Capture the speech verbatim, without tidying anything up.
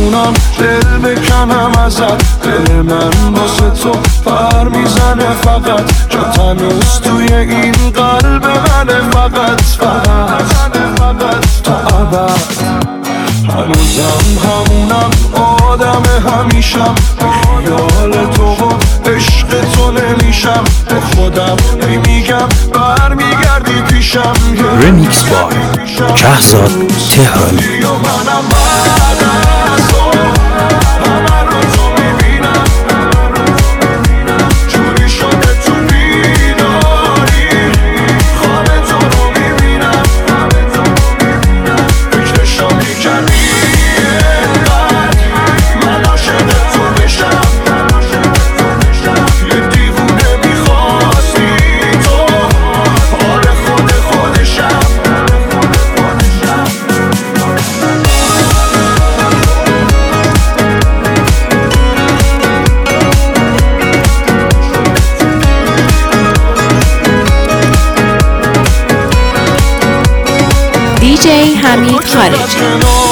همونم دل بکنم ازت، دل من واسه تو پر میزنه فقط، جا تنوز توی این قلب منه فقط فقط تا ابد. هنوزم همونم آدم همیشم، خیال تو و عشق تو نمیشم، به خودم میگم برمیگردی پیشم. رمیکس بار کهزاد تهرانی. دی جی حمید خارجی.